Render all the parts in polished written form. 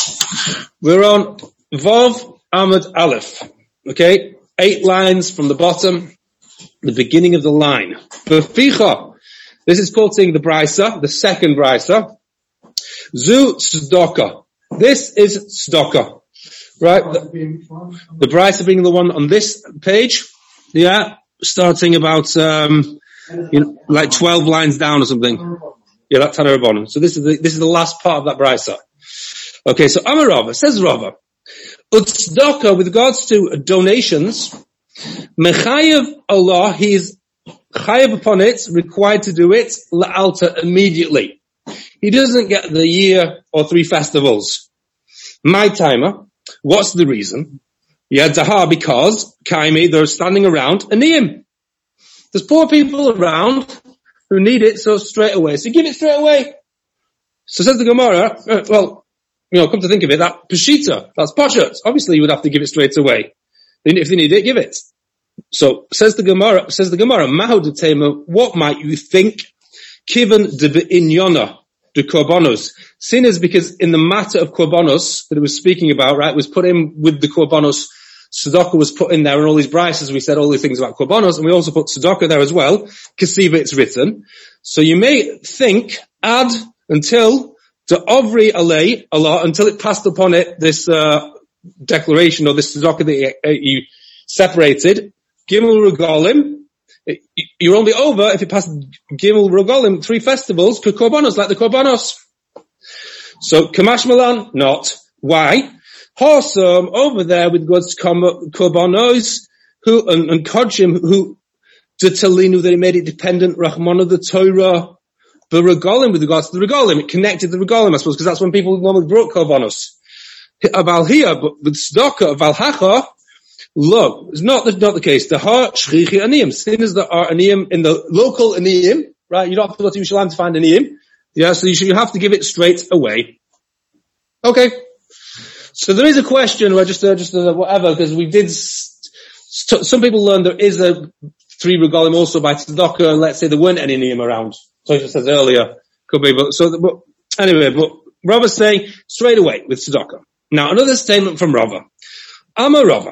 We're on Vav Amud Aleph. Okay, 8 lines from the bottom, the beginning of the line. B'ficha. This is quoting the Brisa, the second Brisa. Zu tzedakah. This is tzedakah. Right? The Brisa being the one on this page. Yeah, starting about, like 12 lines down or something. Yeah, that's Tanur Rabbanan. So this is the last part of that Brisa. Okay, so Amar Rava, says Rava, Tzedakah, with regards to donations, Mechayev Allah, he is chayev upon it, required to do it, la'alta, immediately. He doesn't get the year or 3 festivals. My timer, what's the reason? Yadzaha, because, Kaimi, they're standing around, aniyim. There's poor people around who need it, so straight away. So give it straight away. So says the Gemara, come to think of it, that Peshita, that's Pashat. Obviously you would have to give it straight away. If you need it, give it. So says the Gemara, Mahu Detema, what might you think? Kivan de Inyona, de Korbanos. Sin is because in the matter of Korbanos that it was speaking about, right, was put in with the Korbanos. Tzedakah was put in there, and all these brises, we said all these things about Korbanos, and we also put Tzedakah there as well. Kasiva, it's written. So you may think, add until the Ovri Alei, Allah, until it passed upon it, this, declaration, or this Tzedakah that you separated, Gimel Regalim, you're only over if you pass Gimel Regalim, 3 festivals, for Korbanos, like the Korbanos. So, Kamash Malan, not. Why? Horsam, over there with God's Korbanos, who, and Kodshim, who, Detalinu, they made it dependent, Rahman of the Torah, but Regalim, with regards to the Regalim, it connected the Regalim, I suppose, because that's when people normally brought Korbanos. Aval here, but with Tzedakah, Aval Hacha, look, it's not the case. The Har Shchichi Aniyim, sinners that are Aniyim in the local Aniyim, right? You don't have to go to Yerushalayim to find Aniyim. Yeah, so you have to give it straight away. Okay. So there is a question, or just whatever, because we did, some people learn there is a 3 Regalim also by Tzedakah, and let's say there weren't any Aniyim around. So it says earlier, could be, but Rava's saying straight away with Tzedakah. Now another statement from Rava. Amar Rava.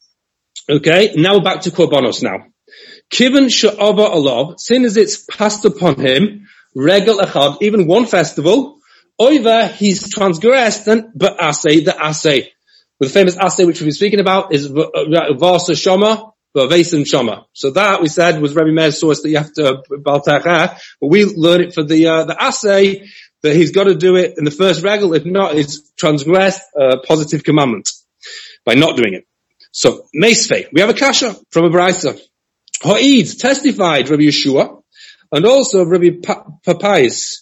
Okay, now back to Korbanos now. Kivan she'ava alav, sin as it's passed upon him, regel echad, even 1 festival, oiva, he's transgressed, and but asay, the asay. The famous asay which we've been speaking about is Vasa Shoma, Vasim Shoma. So that we said was Rabbi Meir's source that you have to Baltachah, but we learn it for the assay that he's got to do it in the first regel. If not, he's transgressed a positive commandment by not doing it. So Meisvei, we have a kasha from a Brisa. Ha'id testified Rabbi Yeshua and also Rabbi Papais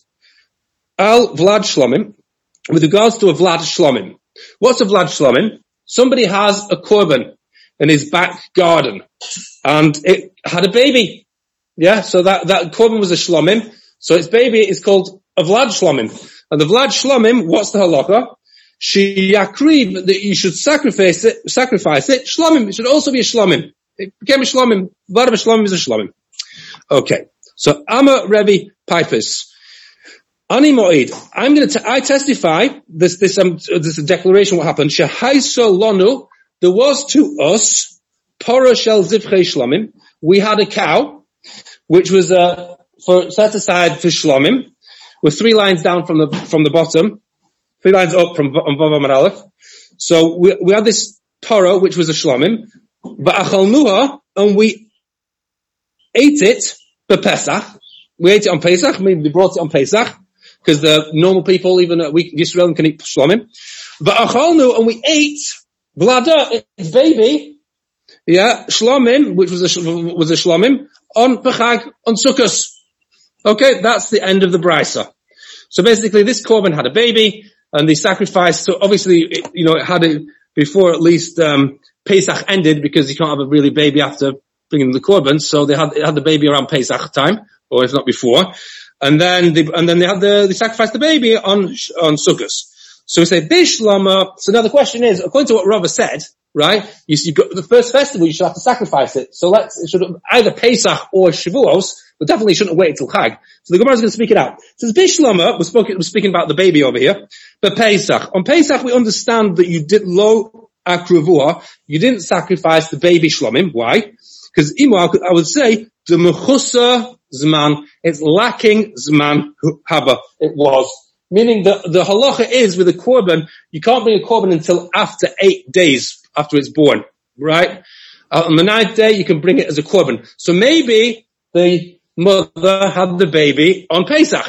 al Vlad Shlomim with regards to a Vlad Shlomim. What's a Vlad Shlomim? Somebody has a korban in his back garden, and it had a baby. Yeah, so that korban was a shlomim. So its baby is called a Vlad Shlomim. And the Vlad Shlomim, what's the halacha? Sheyakriv, that you should sacrifice it. Shlomim, it should also be a shlomim. It became a shlomim. Vlad of a shlomim is a shlomim. Okay. So, Amma Rebbe Pipus. Ani Moed, I testify, this declaration what happened. Shehaiso lonu, there was to us, Pora Shel Zivchei Shlomim. We had a cow, which was, set aside for Shlomim, with 3 lines down from the bottom, 3 lines up from Vav Amud Aleph. So we had this Pora, which was a Shlomim, Va'achalnuha, and we ate it, Pesach. We ate it on Pesach, I mean, we brought it on Pesach, because the normal people, even Yisrael, can eat Shlomim. Va'achalnu, and we ate Vlada, its baby, yeah, Shlomim, which was a Shlomim, on Pechag, on Sukkos. Okay, that's the end of the Brisa. So basically, this korban had a baby, and they sacrificed, so obviously, it had it before at least, Pesach ended, because you can't have a really baby after bringing the korban, so they had the baby around Pesach time, or if not before, and then they sacrificed the baby on Sukkos. So we say Bishlama. So now the question is, according to what Rava said, right? You've got the first festival, you should have to sacrifice it. So it should either Pesach or Shavuos, but definitely shouldn't wait till Chag. So the Gemara is going to speak it out. It says Bishlama, we're speaking about the baby over here, but Pesach. On Pesach we understand that you did lo akruvua, you didn't sacrifice the baby shlomim. Why? Because I would say the mechusa zman, it's lacking zman haba. It was. Meaning the halacha is with a korban, you can't bring a korban until after 8 days after it's born, right? On the 9th day, you can bring it as a korban. So maybe the mother had the baby on Pesach.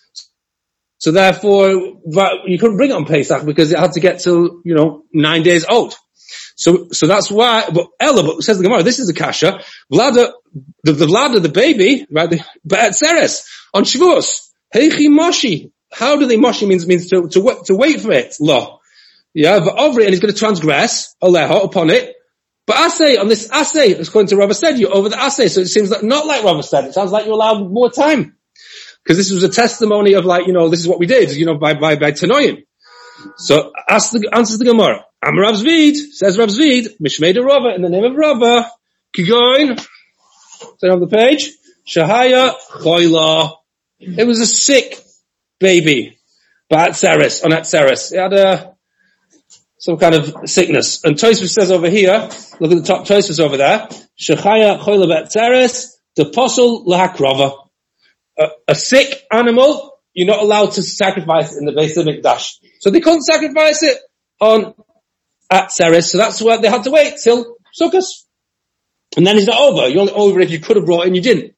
So therefore, you couldn't bring it on Pesach because it had to get to, 9 days old. So that's why, but says the Gemara, this is a kasha, the vlada, the baby, right, the Be'etzeres, on Shavuos, heichi moshi. How do they moshi means to wait for it? Lo. Yeah, v'ovri, and he's going to transgress, aleha, upon it. But asay, on this asay, according to Rava said, you're over the asay, so it seems not like Rava said. It sounds like you're allowed more time. Because this was a testimony of this is what we did, by Tanoim. So, answers the Gemara. Am Rav Zvid, says Rav Zvid, Mishmeda Rava, in the name of Rava, Kigoin, say on the page, Shahaya Choyla. It was a sick baby, Ba'atzeres, on Atzeres. It had some kind of sickness. And Tosfos says over here, look at the top Tosfos over there, Shechaya Choyla Ba'atzeres, the Posel Lahakrova. A sick animal, you're not allowed to sacrifice it in the Beis Hamikdash. So they couldn't sacrifice it on Atzeres, so that's why they had to wait till Sukkot. And then it's not over. You're only over if you could have brought it and you didn't.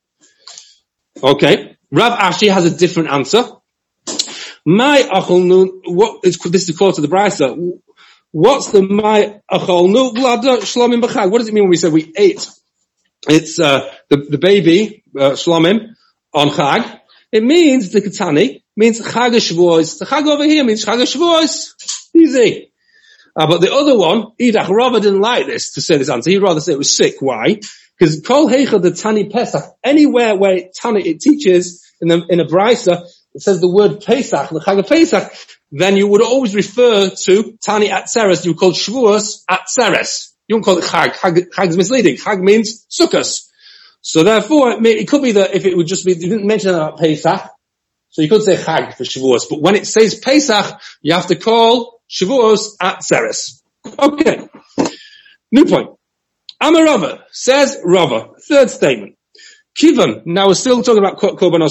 Okay. Rav Ashi has a different answer. My acholnu, this is a quote of the Brisa. What's the my acholnu vlada shlomim b'chag? What does it mean when we say we ate? It's, the baby, shlomim, on Chag. It means, the Ketani, means Chag HaShavuos. The Chag over here means Chag HaShavuos. Easy. But the other one, Idach, Rava didn't like this, to say this answer. He'd rather say it was sick. Why? Because Kol Heicha, the Tani Pesach, anywhere where it teaches in a Brisa, it says the word Pesach, the Chag of Pesach, then you would always refer to Tani Atzeres. You would call Shavuos Atzeres. You wouldn't call it Chag. Chag is misleading. Chag means Sukkos. So therefore, it could be that if it would just be, you didn't mention about Pesach, so you could say Chag for Shavuos, but when it says Pesach, you have to call Shavuos Atzeres. Okay. New point. Amar Rava, says Rava, third statement. Kivan, now we're still talking about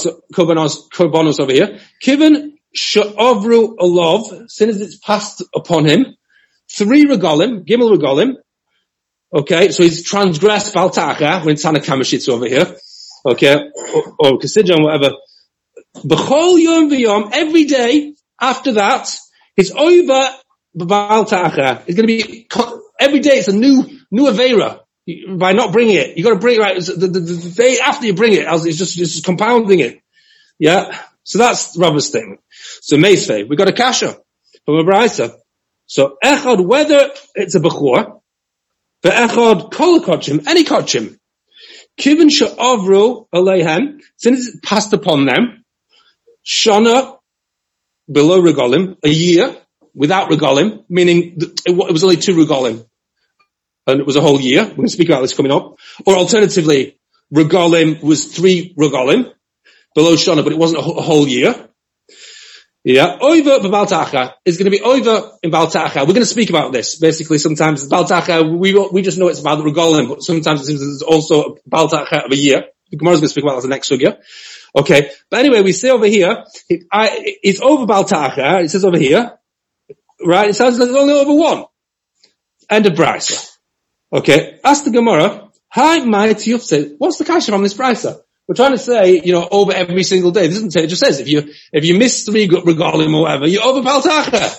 korbanos over here. Kivan she'ovru alov, sin as it's passed upon him, 3 regalim, gimel regalim. Okay, so he's transgressed Baltacha, when Tana Kamashitz over here. Okay, or Kasidjan, whatever. B'chol yom v'yom, every day after that, it's over Baltacha. It's going to be, every day it's a new Aveira. By not bringing it. You got to bring it, right, the day after you bring it, it's just compounding it. Yeah? So that's Rava's statement. So Meisvei, we got a kasha from a Brisa. So Echad, whether it's a Bechor, but Echad kol kochim, any kochim, Kivin she'avru aleihem, since it's passed upon them, Shana, below regalim, a year, without regalim, meaning it was only 2 regalim, and it was a whole year. We're going to speak about this coming up. Or alternatively, regalim was 3 regalim, below Shana, but it wasn't a whole year. Yeah, over Baltacha is going to be over in Baltacha. We're going to speak about this. Basically, sometimes Baltacha, we just know it's about the regalim, but sometimes it seems there's also Baltacha of a year. The Gemara is going to speak about that the next sugya. Okay, but anyway, we say over here, it's over Baltacha. It says over here, right? It sounds like it's only over 1. End of Brisa. Okay, ask the Gemara. Hi, my Tiyufse. What's the kasha from this Brisa? We're trying to say, over every single day. It doesn't say, it just says, if you miss 3 regalim or whatever, you're over Baltacha.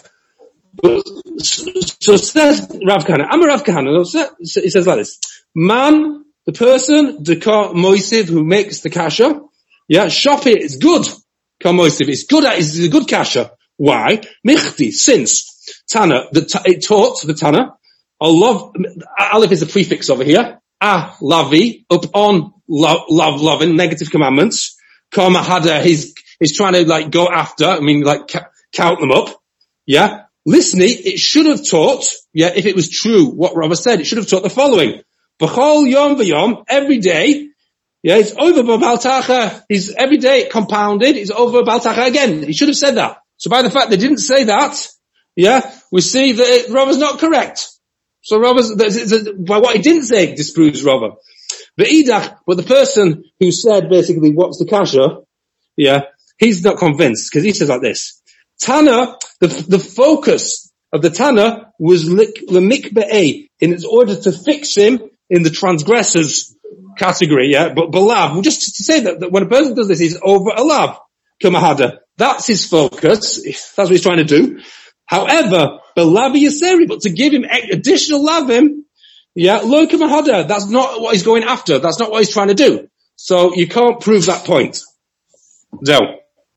So says Rav Kahana. I'm a Rav Kahana. He says like this. Man, the person, the Moisiv, who makes the kasha, yeah, shop it, it's good. Moisiv, it's good, it's a good kasha. Why? Michti, since Tana, it taught the Tana, Aleph is a prefix over here. Lavi, upon loving, negative commandments. Kama Hada, he's trying to go after, count them up. yeah, listening, it should have taught, yeah, if it was true what Rava said, it should have taught the following. B'chol yom v'yom, every day, yeah, it's over Baltacha, he's every day compounded, it's over Baltacha again. He should have said that. So by the fact they didn't say that, yeah, we see that Rava's not correct. So by what he didn't say disproves Rava. But the person who said basically what's the kasha, yeah, he's not convinced because he says like this. Tana, the focus of the Tana was lemikbe'eh, in order to fix him in the transgressors category, yeah, but balav, just to say that when a person does this, he's over a lav, kamahada. That's his focus. That's what he's trying to do. However, balav yaseri, but to give him additional lavim, yeah, lo kamahada, that's not what he's going after. That's not what he's trying to do. So you can't prove that point. So.